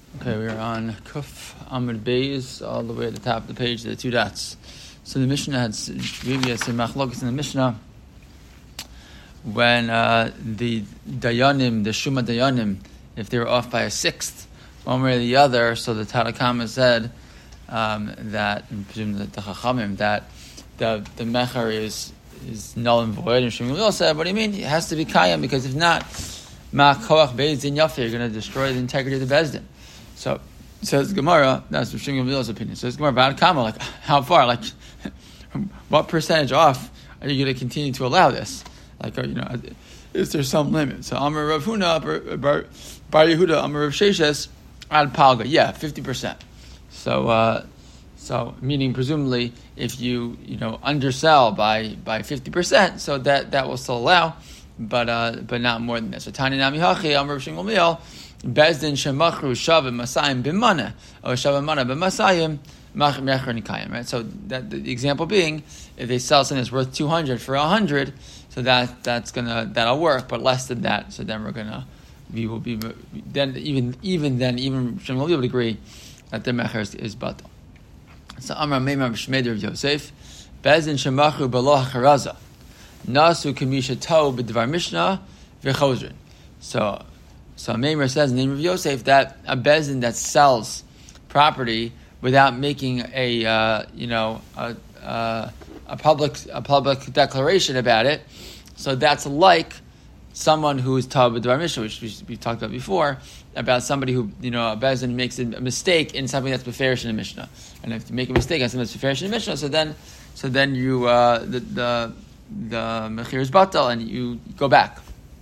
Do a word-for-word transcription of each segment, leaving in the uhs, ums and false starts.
Okay, we're on Kuf Amud Beis, all the way at the top of the page, the two dots. So the Mishnah had previous in Machlokes in the Mishnah when uh, the Dayanim, the Shuma Dayanim, if they were off by a sixth, one way or the other, so the Tanakama said um, that, and presumably the Chachamim, that the the Mecher is is null and void. And Shmuel Gamliel said, what do you mean? It has to be Kayam, because if not, Ma Koach Beis Din Yafi, you're going to destroy the integrity of the Beis Din. So, says Gemara, that's Shmuel Gamliel's opinion. Says Gemara, Bad Kama, like, how far? Like, what percentage off are you going to continue to allow this? Like, you know, is there some limit? So, Amar Rav Huna, Bar Yehuda, Amar Rav Sheshes, Ad Palga, yeah, fifty percent. So, uh, so meaning presumably, if you you know undersell by by fifty percent, so that, that will still allow, but uh, but not more than that. So, Tani Nami Hachi, Amar Rav Shmuel Gamliel, Beis Din Shemachru Shavim Masayim B'Mana, or Shavim Mana B'Masayim Mecher Nikayim. Right. So that the example being, if they sell something that's worth two hundred for a hundred, so that that's gonna that'll work, but less than that, so then we're gonna we will be then even even then even Shmuel will agree that the mecher is, is batal. So Amar Meimar Shmeder of Yosef, Beis Din Shemachru B'Lo Hacharaza, Nasu Kamisha To B'Dvar Mishnah V'Chozrin. So. So Meimar says in the name of Yosef that a Beis Din that sells property without making a uh, you know a, a, a public a public declaration about it, so that's like someone who is Tav B'Dvar Mishnah, which we, we talked about before, about somebody who you know a Beis Din makes a mistake in something that's beferish in the Mishnah, and if you make a mistake on something that's beferish in the Mishnah, so then so then you uh, the the the mechir is batal and you go back.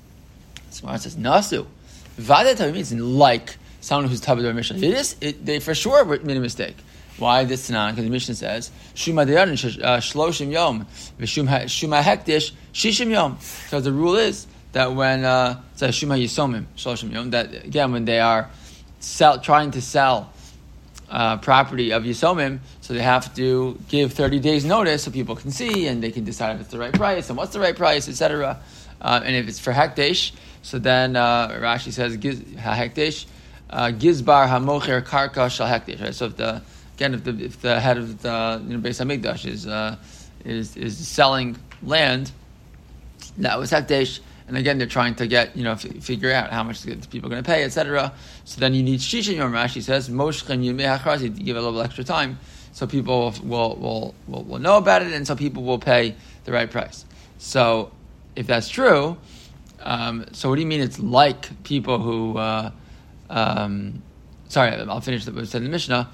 So it says Nasu. Vada means like someone who's Tav B'Dvar Mishnah. It is, it, they for sure made a mistake. Why this not? Because the Mishnah says Shuma Dayanin Shloshim Yom Shuma Hektish Shishim Yom. So the rule is that when uh, it's a Shuma Yisomim Shloshim Yom, that again when they are sell, trying to sell uh, property of Yisomim, so they have to give thirty days notice so people can see and they can decide if it's the right price and what's the right price, et cetera. Uh, and if it's for Hektish, so then uh, Rashi says hekdesh gizbar hamocher karka shal hekdesh. Right? So if the again if the if the head of the you know Beis Hamikdash is uh, is is selling land, that was hekdesh. And again, they're trying to get you know f- figure out how much the people are going to pay, et cetera. So then you need shishin yom. Rashi says moshchem yimei hachrazi to give it a little extra time, so people will will, will will know about it, and so people will pay the right price. So if that's true. Um, so what do you mean it's like people who, uh, um, sorry, I'll finish what was said in the Mishnah,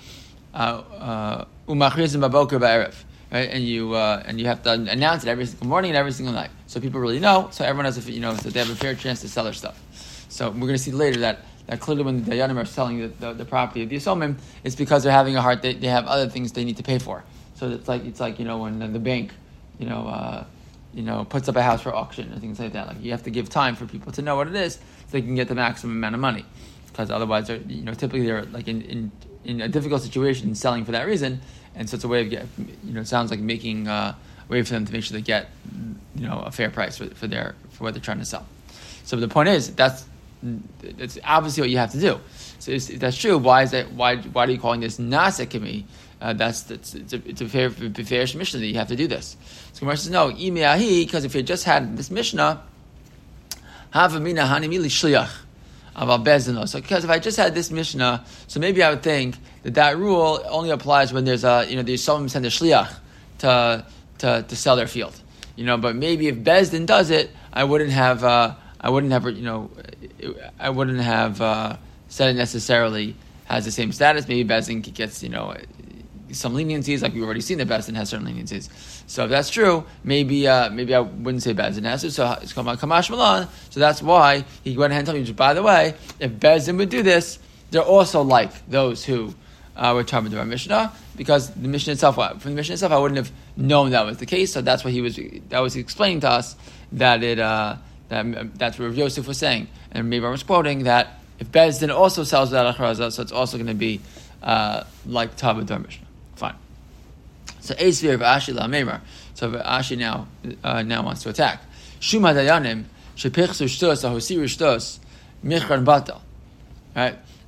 umachrizim baboker ba'erev, right? And you, uh, and you have to announce it every single morning and every single night. So people really know, so everyone has a, you know, so they have a fair chance to sell their stuff. So we're going to see later that, that clearly when the Dayanim are selling the, the, the property of the Yisomim, it's because they're having a hard, they, they have other things they need to pay for. So it's like, it's like, you know, when the bank, you know, uh, you know, puts up a house for auction and things like that. Like you have to give time for people to know what it is so they can get the maximum amount of money. Because otherwise, they're, you know, typically they're like in, in, in a difficult situation selling for that reason. And so it's a way of get, you know, it sounds like making uh, a way for them to make sure they get, you know, a fair price for, for their for what they're trying to sell. So the point is that's that's obviously what you have to do. So if that's true, why is that? Why why are you calling this nasekimi? Uh, that's, that's it's a it's a fair fair Mishnah that you have to do this. So Gemara says no, imiahi, because if you just had this Mishnah, havamina hanimili shliach aval bezino. So because if I just had this Mishnah, so maybe I would think that that rule only applies when there's a you know there's someone send a shliach to to to sell their field, you know. But maybe if Beis Din does it, I wouldn't have uh, I wouldn't have you know I wouldn't have uh, said it necessarily has the same status. Maybe Beis Din gets you know. some leniencies, like we've already seen that Beis Din has certain leniencies. So if that's true, maybe uh, maybe I wouldn't say Beis Din has to. So it's called Kamash Malan. So that's why he went ahead and told me, by the way, if Beis Din would do this, they're also like those who uh, were talking about Mishnah, because the Mishnah itself, from the Mishnah itself, I wouldn't have known that was the case. So that's what he was that was explaining to us that it uh, that that's what Rav Yosef was saying, and maybe I was quoting that if Beis Din also sells without acharaza, so it's also going to be uh, like Tav B'Dvar Mishnah. Fine. So Eisvir v'Ashi la'Meimar. So Ashi now uh, now wants to attack. Shuma dayanim shepichsu shtos ahosiru shtos michran batal. Right.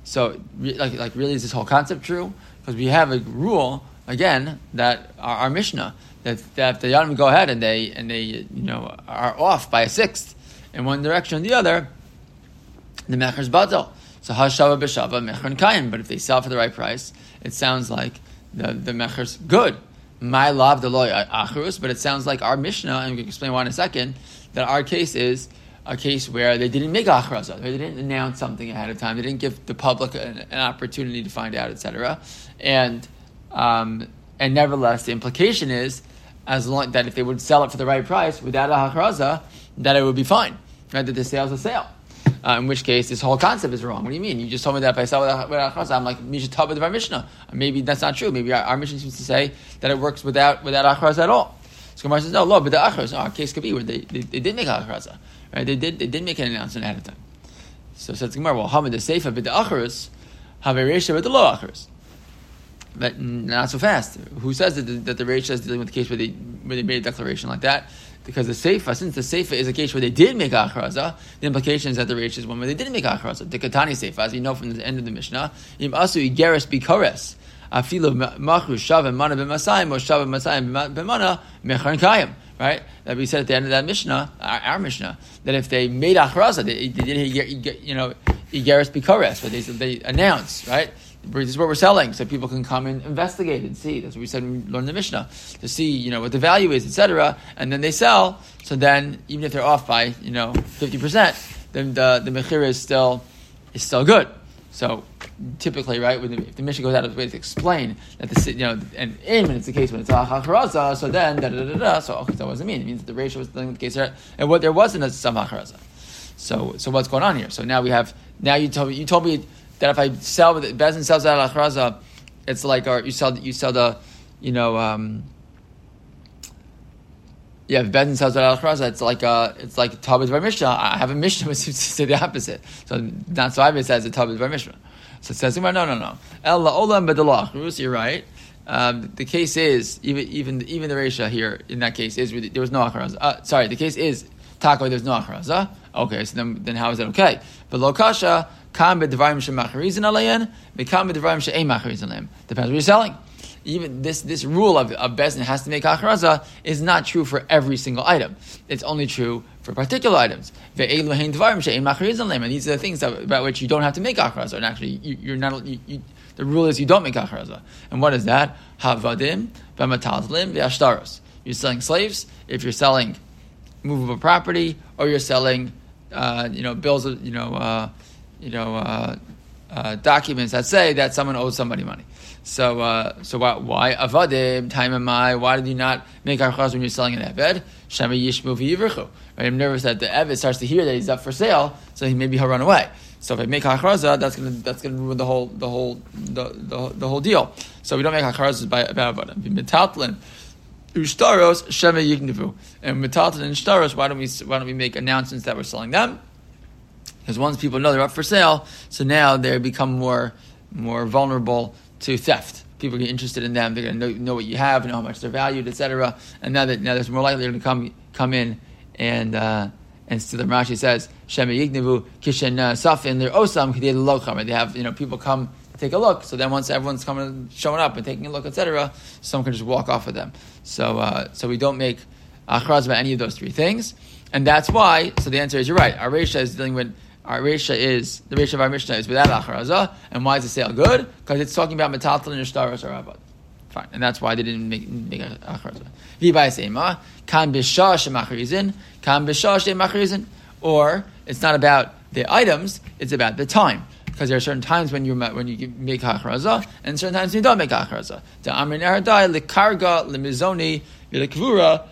So, like, like really, is this whole concept true? Because we have a rule again that our, our Mishnah that, that if the Yanim go ahead and they and they you know are off by a sixth in one direction or the other, the mecher's badal. So hashava b'shava mecher kayim. But if they sell for the right price, it sounds like the the mecher's good. My love the loy achrus, but it sounds like our Mishnah, and we can explain why in a second. That our case is a case where they didn't make achraza, they didn't announce something ahead of time, they didn't give the public an, an opportunity to find out, et cetera. And um, and nevertheless, the implication is as long that if they would sell it for the right price without a achraza, that it would be fine, right? That the sale is a sale. Uh, in which case, this whole concept is wrong. What do you mean? You just told me that if I sell without, without achraza, I'm like misha tabed of our Mishnah. Maybe that's not true. Maybe our, our Mishnah seems to say that it works without without achraza at all. So Gemara says, no, lo, but the achraz, no, our case could be where they, they, they did make achraza, right? They did they did make an announcement ahead of time. So says Gemara, well, hamid the seifa, but the achraz, have a reisha, but the lo achraz. But not so fast. Who says that the, that the reisha is dealing with the case where they where they made a declaration like that? Because the seifa, since the seifa is a case where they did make achraza, the implication is that the reisha is one where they didn't make achraza. The katani seifa, as you know from the end of the Mishnah, im asu igeres bikores. Afilu machru shav mana b'masayim or shav b'masayim b'mana mechar kayim. Right, that we said at the end of that Mishnah, our, our Mishnah, that if they made achraza, they, they did, you know, igeres bikores, but they they announced, right, this is what we're selling, so people can come and investigate and see. That's what we said when we learned the Mishnah, to see, you know, what the value is, et cetera. And then they sell. So then, even if they're off by, you know, fifty percent, then the the mechira is still is still good. So typically, right, when the, if the Mishnah goes out of its way to explain that the you know, and in when it's the case when it's a hacharaza, so then da da da da. So okay, so what does it mean? It means that the ratio was dealing with the case there, and what there wasn't a some hacharaza. So so what's going on here? So now we have now you told me you told me that if I sell with Bezin sells out of hacharaza, it's like or you sell you sell the you know. Um, Yeah, if Bezin sells it al achraza, it's like a, it's like Tabed Var Mishnah. I have a Mishnah which seems to say the opposite. So not so obvious as a Tabed Var Mishnah. So it says, no, no, no. El la'olam b'dalach. Rus, you're right. Um, the case is even even even the Reisha here in that case is there was no achraza. Uh, sorry, the case is Tako. There's no achraza. Okay, so then then how is that okay? But lo kasha kam b'dvarim shemacharizin alayin, b'kam b'dvarim she'ein macharizin alayim. Depends what you're selling. Even this, this rule of, of Bezin has to make achraza is not true for every single item. It's only true for particular items. And these are the things that, about which you don't have to make achraza. And actually, you, you're not. You, you, the rule is you don't make achraza. And what is that? Havadim, v'matalzlim, v'ashtaros. You're selling slaves. If you're selling movable property, or you're selling, uh, you know, bills of, you know, uh, you know, uh, uh, documents that say that someone owes somebody money. So, uh, so why, why avadim time am I? Why did you not make achraz when you're selling an eved? Shema yishmu v'yivrchu. Right? I'm nervous that the eved starts to hear that he's up for sale, so he maybe he'll run away. So if I make achraza, that's gonna that's gonna ruin the whole the whole the the, the whole deal. So we don't make achrazas by by avadim. Metaltlin ushtaros shema yignivu, and metaltlin and shtaros. Why don't we why don't we make announcements that we're selling them? Because once people know they're up for sale, so now they become more more vulnerable to theft. People get interested in them. They're going to know, know what you have, know how much they're valued, et cetera. And now that now there's more likely they're going to come come in and uh, and steal them. Rashi says, "Shema yignevu kishen safin their osam k'dei l'locham." They have you know people come take a look. So then once everyone's coming showing up and taking a look, et cetera, someone can just walk off with them. So uh, so we don't make achraz about any of those three things, and that's why. So the answer is you're right. Our Reisha is dealing with. Our Reisha is, the Reisha of our Mishnah is without achraza. And why is the sale good? Because it's talking about metaltal and ishtaros or avad. Fine. And that's why they didn't make, make achraza. V'bai seima, kan b'shah shemachrizin, kan b'shah shemachrizin. Or, it's not about the items, it's about the time. Because there are certain times when you when you make achraza, and certain times when you don't make achraza. The amrin eradai, l'karga, l'mizoni, v'l'kvura,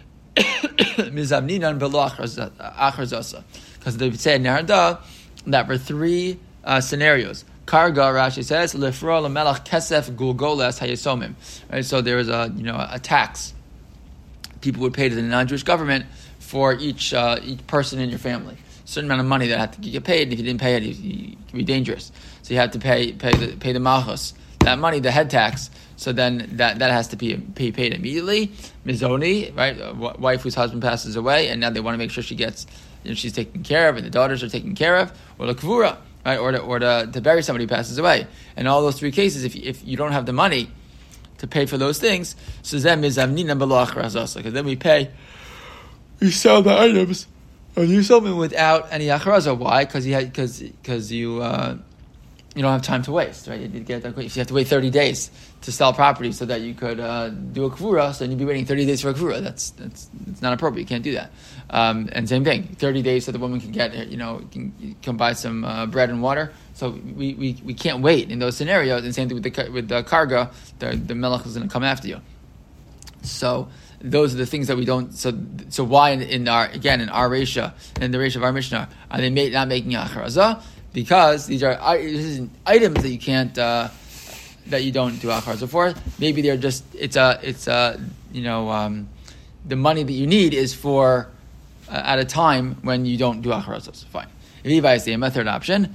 mizavninan b'lo achrazasa. Because they said in Narada that for three uh, scenarios. Karga, Rashi says, Lefra Lamelach Kesef Gulgolas Hayasomim. Right, so there was a you know a tax people would pay to the non-Jewish government for each uh, each person in your family. A certain amount of money that had to get paid, and if you didn't pay it, it, it could be dangerous. So you had to pay pay the pay the malchus. That money, the head tax, so then that, that has to be pay, paid immediately. Mizoni, right, a wife whose husband passes away, and now they want to make sure she gets, you know, she's taken care of, and the daughters are taken care of. Or the kvura, right? Or to, or to, to bury somebody who passes away. In all those three cases, if if you don't have the money to pay for those things, so then because then we pay, we sell the items, or you sell them without any acharaza. Why? Because you had because because you uh, you don't have time to waste, right? You did get that quick. If you have to wait thirty days to sell property so that you could uh, do a kvura, so then you'd be waiting thirty days for a kvura. That's that's that's not appropriate. You can't do that. Um, and same thing, thirty days so the woman can get, you know, can, can buy some uh, bread and water. So we, we, we can't wait in those scenarios. And same thing with the with the cargo, the the melech is going to come after you. So those are the things that we don't. So so why in, in our again in our Reisha, in the Reisha of our Mishnah, are they made, not making acharaza? Because these are items that you can't uh, that you don't do acharaza for. Maybe they're just it's a it's a you know um, the money that you need is for uh, at a time when you don't do acharazos. Fine. Levi is the third option.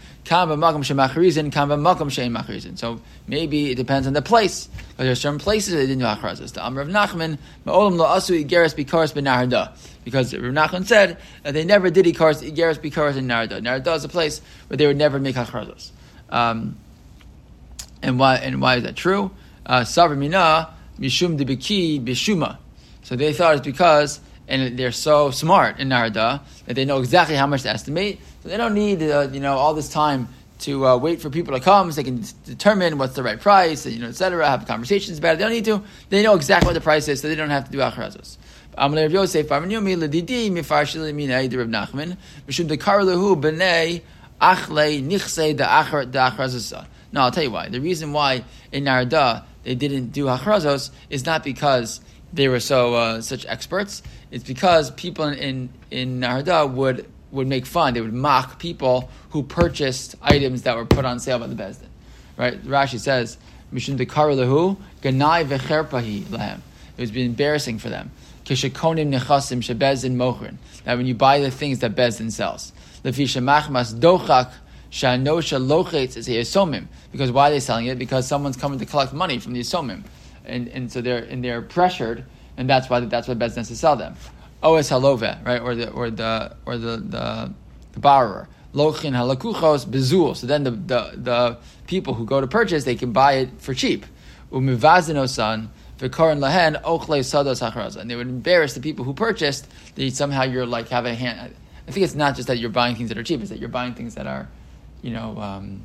So maybe it depends on the place. But there are certain places that they didn't do acharazos. The Amr of Nachman, Ma'olam lo asu igeres bikaros benarda. Because Rav Nachman said that they never did igeres bikaros in Narda. Narda is a place where they would never make acharazos. Um, and why? And why is that true? Savr mina mishum debiki bishuma. So they thought it's because, and they're so smart in Narda that they know exactly how much to estimate. So they don't need, uh, you know, all this time to uh, wait for people to come so they can determine what's the right price, and, you know, et cetera, have conversations about it. They don't need to. They know exactly what the price is, so they don't have to do acharazos. Amalei Rav Yosef, Farmanyumi, Ledidi, Mifarshili, Minei, the Rav Nachman, Mishum the Karlahu, B'nei, Achle, Nichse, the Acharazos. No, I'll tell you why. The reason why in Narda they didn't do acharazos is not because they were so uh, such experts. It's because people in in, in Narda would would make fun. They would mock people who purchased items that were put on sale by the Beis Din. Right? Rashi says, "Mishum dekar lehu ganai v'cherpahi lahem." It was embarrassing for them. Kishakonim nechasim shebeis din mochrin. That when you buy the things that Beis Din sells, lefi shemachmas dochak shanosha lochetz is a yisomim. Because why are they selling it? Because someone's coming to collect money from the yisomim, and and so they're and they're pressured, and that's why that's what Beis Din has to sell them. Oes halove, right, or the or the or the the, the borrower. Lochin halakuchos bezul. So then the, the the people who go to purchase, they can buy it for cheap. Umivazinosan v'korin lahen ochle sados hacharaza. And they would embarrass the people who purchased. That somehow you're like have a hand. I think it's not just that you're buying things that are cheap; it's that you're buying things that are, you know. Um,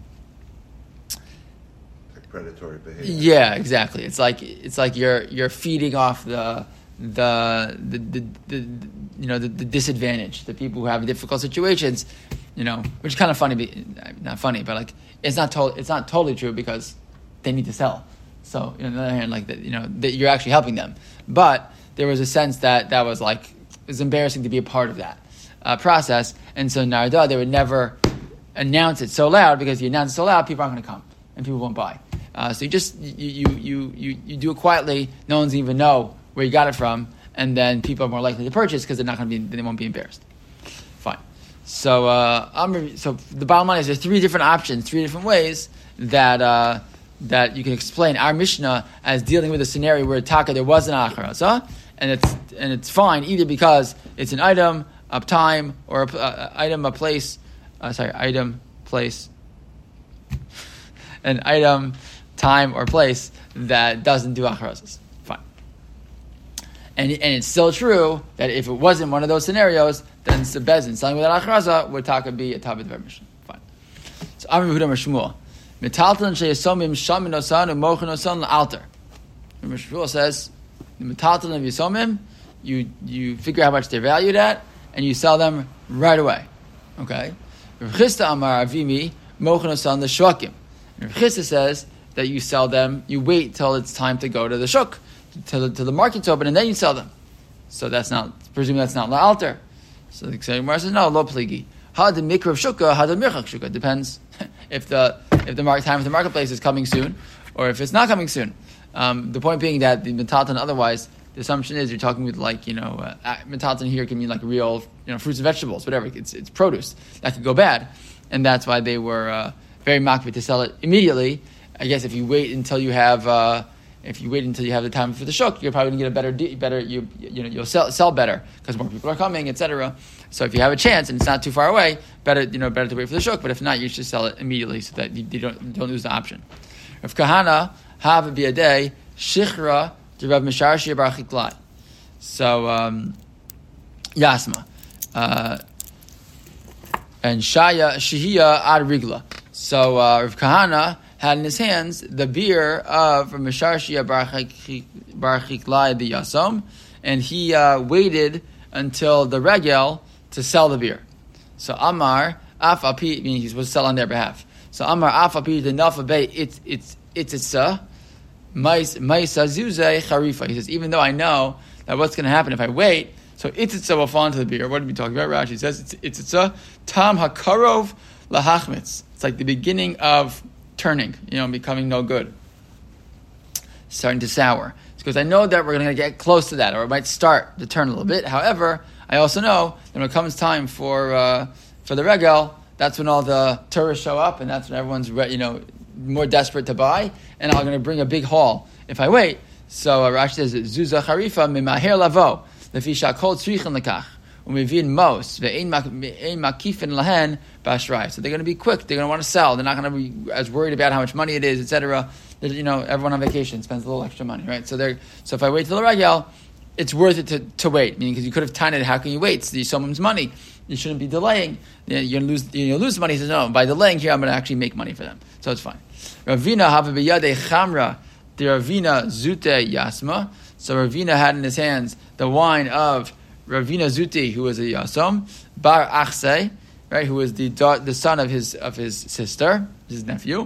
like predatory behavior. Yeah, exactly. It's like it's like you're you're feeding off the. The, the the, the you know the, the disadvantage, the people who have difficult situations, you know, which is kind of funny, not funny, but like it's not to, it's not totally true because they need to sell. So you know, on the other hand, like that, you know, that you're actually helping them. But there was a sense that that was like it was embarrassing to be a part of that uh, process, and so Narda they would never announce it so loud because you announce it so loud, people aren't going to come and people won't buy. Uh, so you just you you you you you do it quietly. No one's even know where you got it from, and then people are more likely to purchase because they're not going to be, they won't be embarrassed. Fine. So, uh, I'm, so the bottom line is there's three different options, three different ways that uh, that you can explain our Mishnah as dealing with a scenario where taka there was an acharazah, and it's and it's fine either because it's an item, a time, or a uh, item, a place. Uh, sorry, item, place, an item, time, or place that doesn't do acharazahs. And, and it's still true that if it wasn't one of those scenarios, then the Beis Din selling without acharaza would taka be a tabit vermission. Fine. So Amr Yehuda Shmuel, metaltalin sheyasomim shamin osan umochin osan la'alter. Shmuel says the metaltalin of yasomim, you you figure how much they're valued at, and you sell them right away. Okay. Rav Chisda Amar Avimi mochin osan l'shvakim. Rav Chisda says that you sell them, you wait till it's time to go to the shuk. Till the, till the market's open, and then you sell them. So that's not, presumably that's not la'alter. So the Gemara says, no, lo pligi. Ha de mikra shuka, ha de mirchak shuka. Depends if the if the market time of the marketplace is coming soon, or if it's not coming soon. Um, the point being that the metalton, otherwise, the assumption is you're talking with like, you know, uh, metalton here can mean like real, you know, fruits and vegetables, whatever. It's it's produce. That could go bad. And that's why they were uh, very makbid to sell it immediately. I guess if you wait until you have... Uh, If you wait until you have the time for the shuk, you're probably going to get a better, de- better you you know you'll sell sell better because more people are coming, et cetera. So if you have a chance and it's not too far away, better you know better to wait for the shuk. But if not, you should sell it immediately so that you, you don't you don't lose the option. Rav Kahana have a biadei shichra to Rav Misharshi bar Chiklai. So um, Yasma uh, and Shaya Shihia ad Rigla. So uh, Rav Kahana had in his hands the beer of Rav Misharshi bar Chiklai the Yasom, and he uh, waited until the regel to sell the beer. So Amar Af Api, meaning he's supposed to sell on their behalf. So Amar Af Api the Nafa Bay it's it's it's it's a Maisa Zuze Charifa. He says, even though I know that what's going to happen if I wait, so Itzitza will fall into the beer. What are we talking about? Rashi says it's Itzitza Tam Hakarov Lahachmitz. It's like the beginning of turning, you know, becoming no good, starting to sour. Because I know that we're going to get close to that, or it might start to turn a little bit. However, I also know that when it comes time for uh, for the regel, that's when all the tourists show up, and that's when everyone's re- you know more desperate to buy, and I'm going to bring a big haul if I wait. So uh, Rashi says, "Zuza charifa mimaher lavo lefisha kol tzrichin lekach umivin mos ve'ein makifin lahen b'ashrai." So they're going to be quick. They're going to want to sell. They're not going to be as worried about how much money it is, et cetera. You know, everyone on vacation spends a little extra money, right? So they're so if I wait till the regel, it's worth it to, to wait. Meaning, because you could have timed it. How can you wait? It's someone's money. You shouldn't be delaying. You're going to lose. You're going to lose money. He says, no, by delaying here, I'm going to actually make money for them. So it's fine. Ravina have biyade chamra the Ravina zute yasma. So Ravina had in his hands the wine of Ravina Zuti, who was a yasom bar achse, right? Who was the the son of his of his sister, his nephew.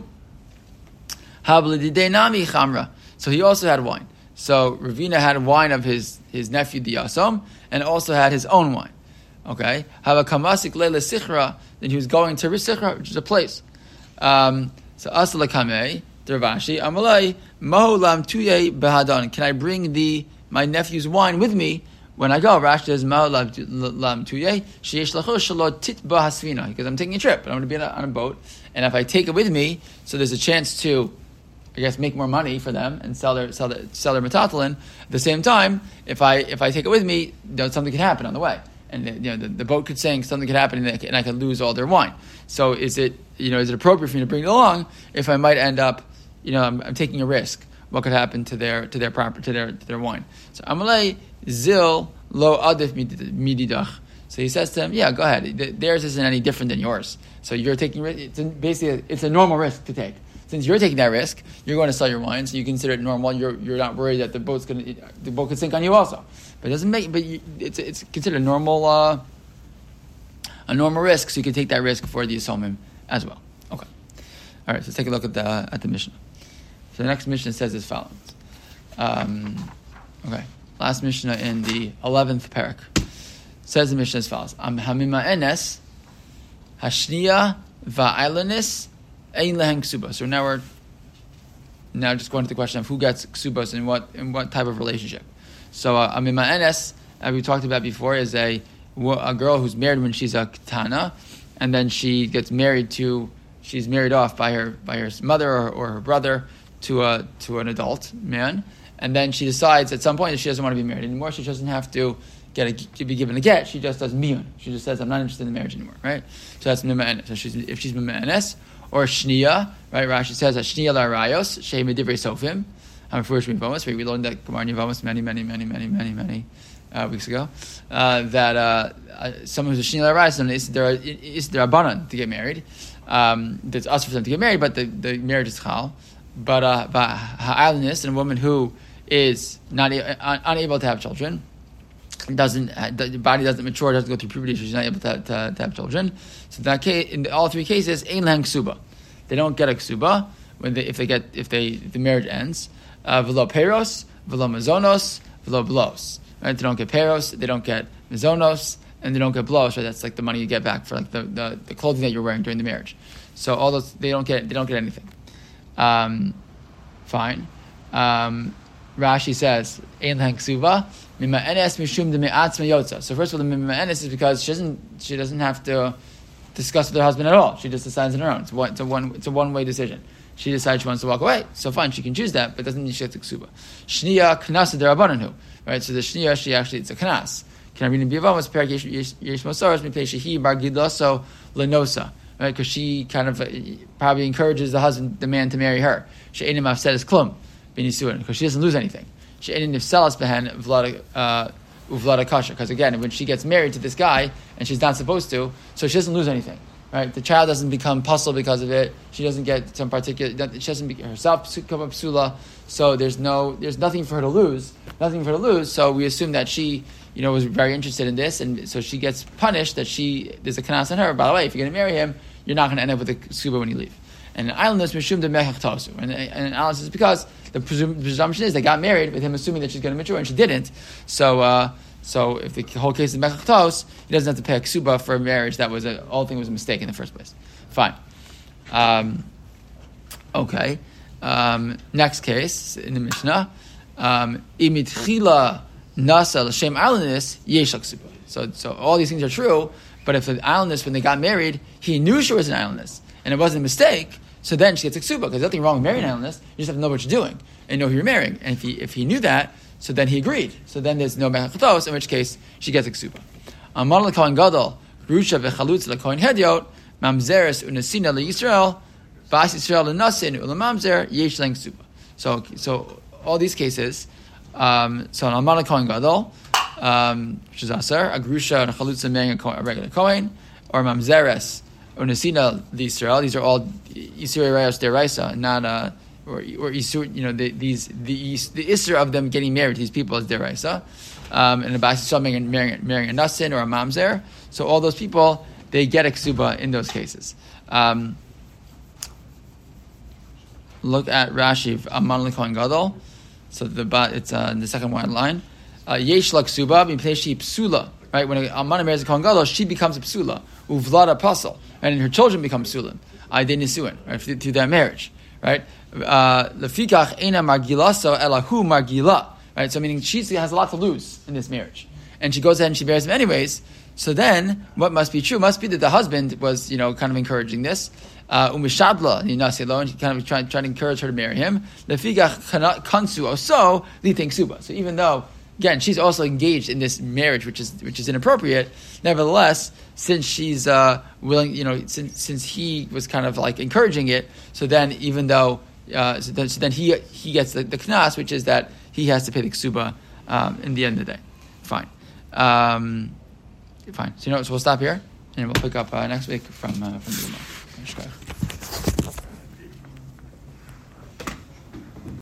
Habli chamra. So he also had wine. So Ravina had wine of his, his nephew the Yasom, and also had his own wine. Okay, have a kamasik leila sichra. Then he was going to Risichra, which is a place. Um, so asala kamei dervashi amalei maholam tuye behadon. Can I bring the my nephew's wine with me when I go? Rashi says maholam tuye sheyesh lacho shalot tit bahasvina, because I'm taking a trip and I'm going to be on a, on a boat, and if I take it with me, so there's a chance to, I guess, make more money for them and sell their sell their sell their metatolin. At the same time, if I if I take it with me, you know, something could happen on the way, and you know the, the boat could sink, something could happen, and, they, and I could lose all their wine. So is it you know is it appropriate for me to bring it along if I might end up, you know, I'm, I'm taking a risk? What could happen to their to their proper to their to their wine? So Amalei zil lo adif mididach. So he says to him, yeah, go ahead. Theirs isn't any different than yours. So you're taking it's basically it's a normal risk to take. Since you're taking that risk, you're going to sell your wine, so you consider it normal. You're you're not worried that the boat's going to the boat could sink on you also. But it doesn't make. But you, it's it's considered a normal uh, a normal risk, so you can take that risk for the Yisomim as well. Okay, all right. So let's take a look at the uh, at the Mishnah. So the next Mishnah says as follows. Um, okay, last Mishnah in the eleventh parak says the Mishnah as follows: Am hamima enes hashniya va'ailanis. So now we're now just going to the question of who gets ksubos and what in what type of relationship. So uh, Amima Enes, as we talked about before, is a a girl who's married when she's a katana, and then she gets married to she's married off by her by her mother or, or her brother to a to an adult man, and then she decides at some point that she doesn't want to be married anymore. She doesn't have to get a, to be given a get. She just does miyun. She just says, I'm not interested in marriage anymore. Right? So that's Mima Enes. So she's, if she's Mima Enes. Or shniya, right? Rashi says that shniya la rayos shei medivrei sofim. I'm first Yevamos. We learned that Gemara in Yevamos many, many, many, many, many, many uh, weeks ago. Uh, that uh, uh, someone who's a shniya la rayos is there is there abanan to get married. Um, that's us for them to get married, but the, the marriage is chal. But uh, but ha'alanis, and a woman who is not uh, unable to have children, doesn't the body doesn't mature, doesn't go through puberty, so she's not able to, to, to have children. So in that case, in all three cases, ein lehen ksuba. They don't get a ksuba when they, if they get if they if the marriage ends. V'lo peros, v'lo mazonos, v'lo blos. Right? They don't get peros, they don't get mazonos, and they don't get blos. Right? That's like the money you get back for like the, the, the clothing that you're wearing during the marriage. So all those they don't get they don't get anything. Um, fine. Um, Rashi says ein lehen ksuba. Mima enes mishum de me'atzma yotza. So first of all, the mima enes is because she doesn't she doesn't have to discuss with her husband at all. She just decides on her own. It's one it's a one it's a one way decision. She decides she wants to walk away. So fine, she can choose that, but doesn't need to ksuba. Shniya knasa derabananu. Right. So the shniya she actually it's a knas Can I read in Biyavamos? Perak Yesh Mosaros Mipei Shehi Bar Gilaso Lenosa. Right, because she kind of uh, probably encourages the husband, the man, to marry her. She enim afset is klum b'nisuin, because she doesn't lose anything. She enim nifselas behen uvlada uvlada kasha, because again, when she gets married to this guy and she's not supposed to, so she doesn't lose anything. Right, the child doesn't become puzzle because of it. She doesn't get some particular. She doesn't be, herself become a psula. So there's no, there's nothing for her to lose. Nothing for her to lose. So we assume that she, you know, was very interested in this, and so she gets punished that she, there's a kanas on her. By the way, if you're going to marry him, you're not going to end up with a ksuba when you leave. And an island is mishum de mechach tasu. And an island is because the presum, presumption is they got married with him assuming that she's going to mature, and she didn't. So, uh, so if the whole case is mechach tos, he doesn't have to pay a ksuba for a marriage that was a, all thing was a mistake in the first place. Fine. Um, okay. Um, next case in the Mishnah. Imitchila nasa l'shem islandness yesh ksuba. So, so all these things are true. But if the islandess, when they got married, he knew she was an islandess, and it wasn't a mistake, so then she gets a ksuba, because there's nothing wrong with marrying an islandess, you just have to know what you're doing, and know who you're marrying. And if he if he knew that, so then he agreed. So then there's no mechatos, in which case she gets a ksuba. Amar l'kohen gadol, grusha v'chalutz l'kohen hedyot, mamzeres unasina l'Yisrael, bas Yisrael l'nasin u'lamamzer, yesh leng ksuba. So, so all these cases, um, so Amar l'kohen gadol, Um, which is Aser, a Grusha and a Chalutza marrying a regular Kohen, or Mamzeres, or Nesina L'Yisrael. These are all Yisrael Rayos Deraisa, not, uh, or, or Yisur, you know, the, these, the, the Isra of them getting married, these people is Deraisa. Um, and a Bas Yisrael marrying, marrying, marrying a Nasin or a Mamzer. So all those people, they get a Ksuba in those cases. Um, look at Rashi, Amman L'Kohen Gadol. So the, it's uh, in the second wide line. Yesh la ksuba b'mipnei psula. Right, when a almana marries a kohen gadol, she becomes a psula. Uvlada pasal, and her children become psulim. Aydei nisuin, right, through, through their marriage. Right, lefikach ena margilaso elahu margila. Right, so meaning she has a lot to lose in this marriage, and she goes ahead and she marries him anyways. So then, what must be true? Must be that the husband was, you know, kind of encouraging this. Umishadla ninasilo, and he kind of trying trying to encourage her to marry him. Lefikach kansu oso li suba. So even though, again, she's also engaged in this marriage, which is which is inappropriate. Nevertheless, since she's uh, willing, you know, since since he was kind of like encouraging it, so then even though, uh, so, then, so then he he gets the, the knas, which is that he has to pay the ksuba um, in the end of the day. Fine, um, fine. So you know, so we'll stop here, and we'll pick up uh, next week from uh, from the Gemara.